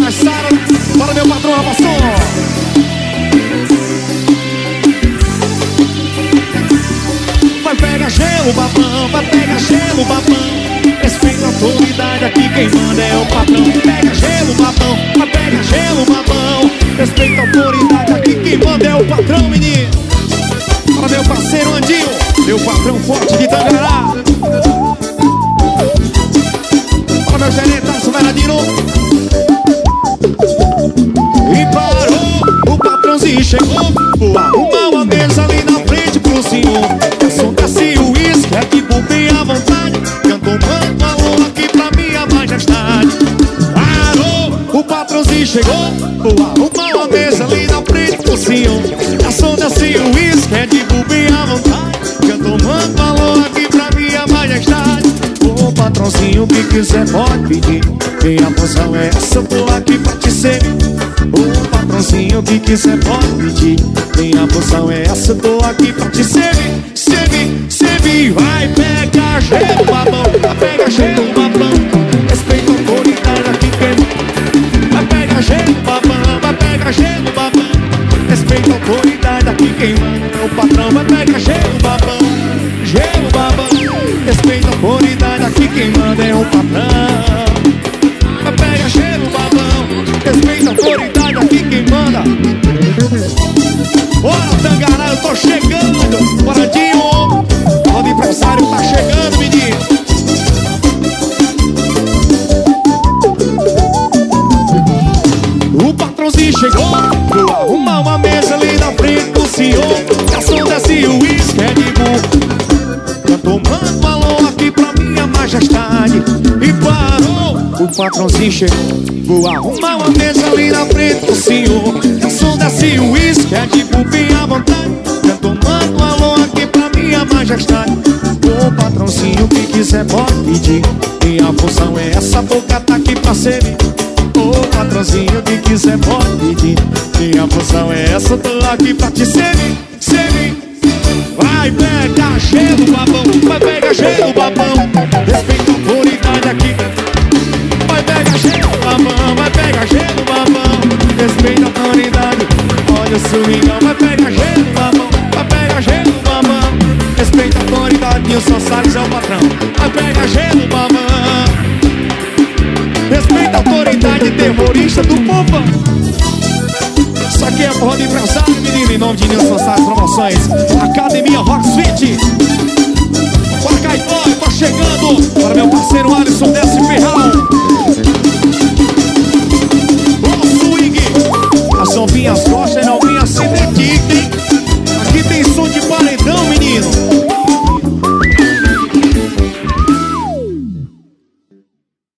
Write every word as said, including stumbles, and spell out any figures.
mais Sara. Para meu patrão, Rabação. Vai pegar gelo, babão, vai pegar gelo, babão. Respeita a autoridade, aqui quem manda é o patrão. Pega gelo, babão, vai pegar gelo, babão. Respeita a autoridade, aqui quem manda é o patrão, menino. Para meu parceiro Andinho, meu patrão forte de Tangará. Para meu gerente, Tarso Veradino. E parou, o patrãozinho chegou. Vou arrumar uma mesa ali na frente pro senhor. Eu sou Cassi, o uísque, é que bem à vontade. Cantou mando alô aqui pra minha majestade. Parou, o patrãozinho chegou. Vou arrumar uma mesa ali na frente pro senhor. Eu sou Cassi, o uísque, é de bem à vontade. Cantou mando alô aqui pra minha majestade. Ô patrãozinho, o que quiser pode pedir. Minha função é essa, eu tô aqui pra te servir. Ô patrãozinho, o que quiser pode pedir. Minha função é essa, eu tô aqui pra te servir. Servir, servir, vai pegar gelo, babão. Vai pegar gelo, babão. Respeita a autoridade aqui quem. Vai pegar gelo, babão. Vai pegar gelo, babão. Respeita a autoridade aqui quem manda é o patrão. Vai pegar gelo, babão. Gelo, babão. Respeita a autoridade aqui quem manda é o patrão. Vai pegar gelo, babão. Respeita a autoridade aqui quem manda. Bora, Tangará, eu tô chegando. Bora, Dinho. O aniversário tá chegando, menino. O patrãozinho chegou. Vou arrumar uma mesa ali na frente do senhor. Garçom desce o uísque, é de burro. Já tomando alô aqui pra minha majestade. E parou, o patrãozinho chegou. Vou arrumar uma mesa ali na frente do senhor. Garçom desce o uísque, é de bem à vontade. Já tomando alô aqui pra minha majestade. Ô patrãozinho, o que quiser pode pedir. Minha função é essa, boca tá aqui pra servir. Ô patrãozinho, o que quiser pode pedir. Minha função é essa, tô aqui pra te servir. Servir. Vai pegar gelo, babão. Vai pegar gelo, babão. Respeita a autoridade aqui. Vai pegar gelo, babão. Vai pegar gelo, babão. Respeita a autoridade. Olha o swingão. Vai pegar gelo, babão. Vai pegar gelo, babão. Respeita a autoridade. Nilson Salles é o patrão. Vai pegar gelo, babão. Respeita a autoridade terrorista do povo. Isso aqui é porra de empresário, menino. Em nome de Nilson Salles Promoções, Academia Rock Suite. Bora, Caipói, tá chegando. Para meu parceiro Alisson Desce Ferral. O swing. A Sombinha as costas, não.